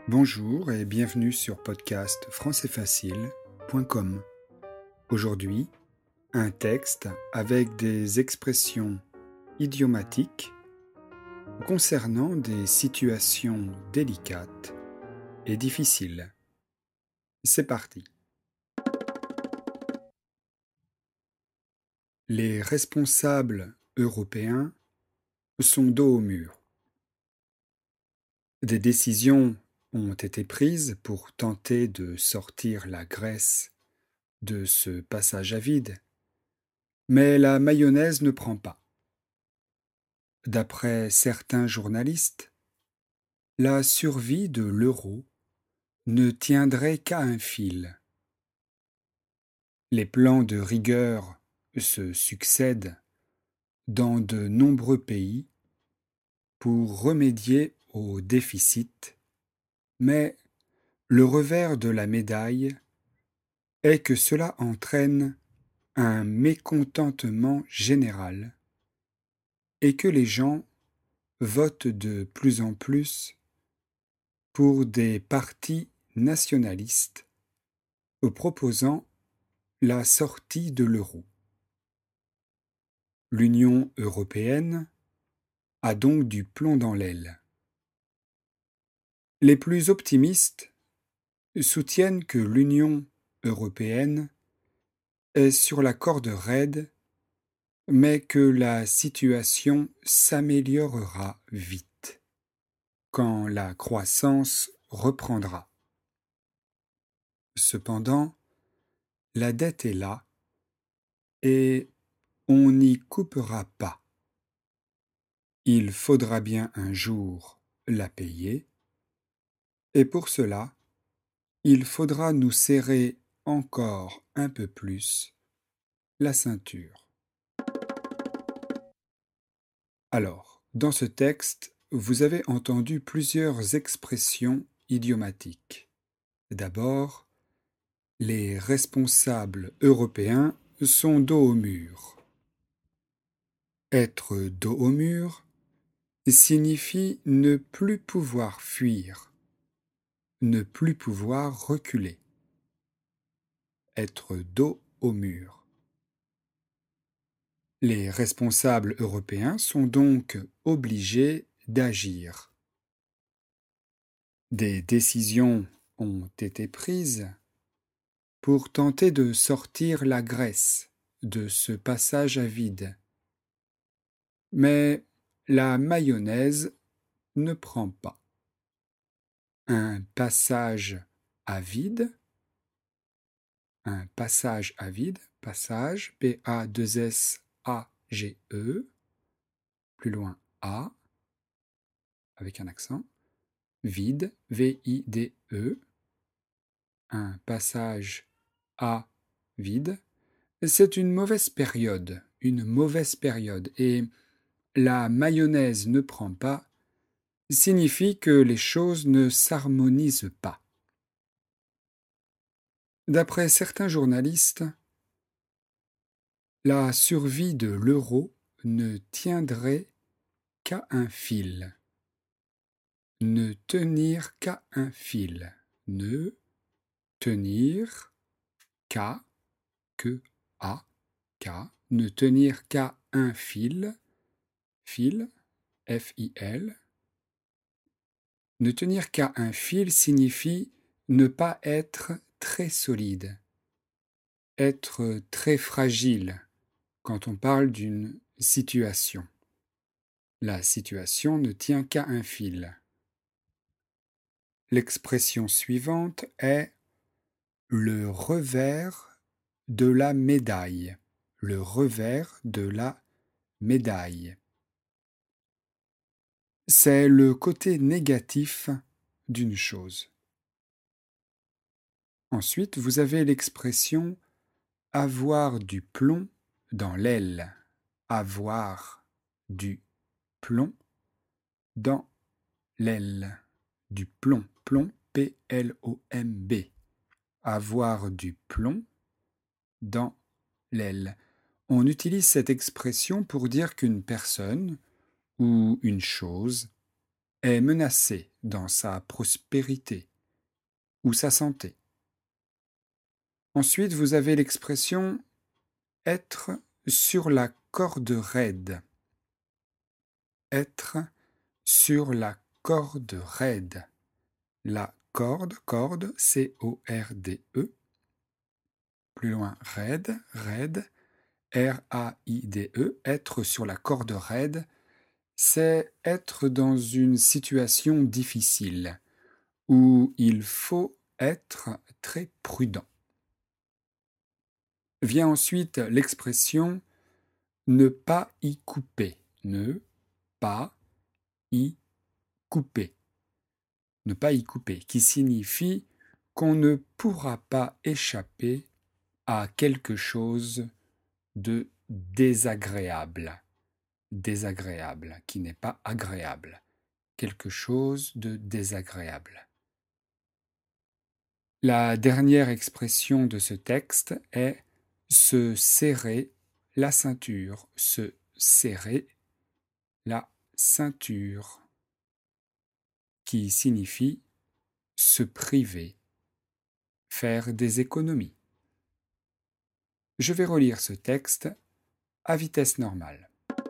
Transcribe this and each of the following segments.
Bonjour et bienvenue sur podcast françaisfacile.com. Aujourd'hui, un texte avec des expressions idiomatiques concernant des situations délicates et difficiles. C'est parti. Les responsables européens sont dos au mur. Des décisions ont été prises pour tenter de sortir la Grèce de ce passage à vide, mais la mayonnaise ne prend pas. D'après certains journalistes, la survie de l'euro ne tiendrait qu'à un fil. Les plans de rigueur se succèdent dans de nombreux pays pour remédier au déficit, mais le revers de la médaille est que cela entraîne un mécontentement général et que les gens votent de plus en plus pour des partis nationalistes proposant la sortie de l'euro. L'Union européenne a donc du plomb dans l'aile. Les plus optimistes soutiennent que l'Union européenne est sur la corde raide, mais que la situation s'améliorera vite, quand la croissance reprendra. Cependant, la dette est là, et on n'y coupera pas. Il faudra bien un jour la payer, et pour cela, il faudra nous serrer encore un peu plus la ceinture. Alors, dans ce texte, vous avez entendu plusieurs expressions idiomatiques. D'abord, les responsables européens sont dos au mur. Être dos au mur signifie ne plus pouvoir fuir, ne plus pouvoir reculer. Être dos au mur. Les responsables européens sont donc obligés d'agir. Des décisions ont été prises pour tenter de sortir la Grèce de ce passage à vide. Mais la mayonnaise ne prend pas. Un passage à vide, passage, P-A-2-S-A-G-E, plus loin A, avec un accent, vide, V-I-D-E, un passage à vide, c'est une mauvaise période, et la mayonnaise ne prend pas, signifie que les choses ne s'harmonisent pas. D'après certains journalistes, la survie de l'euro ne tiendrait qu'à un fil. Ne tenir qu'à un fil. Ne tenir qu'à, ne tenir qu'à un fil, F-I-L. Ne tenir qu'à un fil signifie ne pas être très solide, être très fragile quand on parle d'une situation. La situation ne tient qu'à un fil. L'expression suivante est le revers de la médaille. Le revers de la médaille. C'est le côté négatif d'une chose. Ensuite, vous avez l'expression avoir du plomb dans l'aile. Avoir du plomb dans l'aile. Du plomb. Plomb, P-L-O-M-B. Avoir du plomb dans l'aile. On utilise cette expression pour dire qu'une personne ou une chose est menacé dans sa prospérité ou sa santé. Ensuite, vous avez l'expression être sur la corde raide. Être sur la corde raide. La corde, C-O-R-D-E. Plus loin, raide, R-A-I-D-E. Être sur la corde raide, c'est être dans une situation difficile où il faut être très prudent. Vient ensuite l'expression ne pas y couper. Ne pas y couper. Ne pas y couper, qui signifie qu'on ne pourra pas échapper à quelque chose de désagréable. Désagréable, qui n'est pas agréable. Quelque chose de désagréable. La dernière expression de ce texte est se serrer la ceinture. Se serrer la ceinture, qui signifie se priver, faire des économies. Je vais relire ce texte à vitesse normale.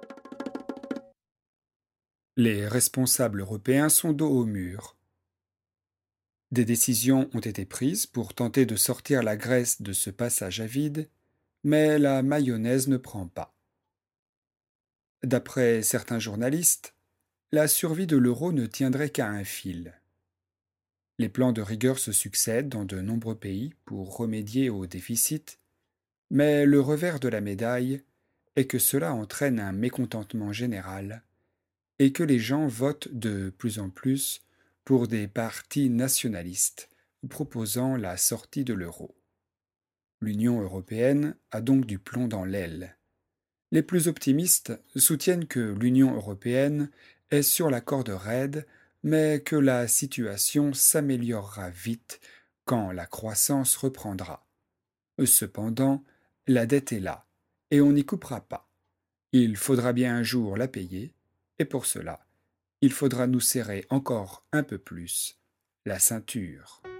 Les responsables européens sont dos au mur. Des décisions ont été prises pour tenter de sortir la Grèce de ce passage à vide, mais la mayonnaise ne prend pas. D'après certains journalistes, la survie de l'euro ne tiendrait qu'à un fil. Les plans de rigueur se succèdent dans de nombreux pays pour remédier au déficit, mais le revers de la médaille est que cela entraîne un mécontentement général et que les gens votent de plus en plus pour des partis nationalistes proposant la sortie de l'euro. L'Union européenne a donc du plomb dans l'aile. Les plus optimistes soutiennent que l'Union européenne est sur la corde raide, mais que la situation s'améliorera vite quand la croissance reprendra. Cependant, la dette est là, et on n'y coupera pas. Il faudra bien un jour la payer, et pour cela, il faudra nous serrer encore un peu plus la ceinture.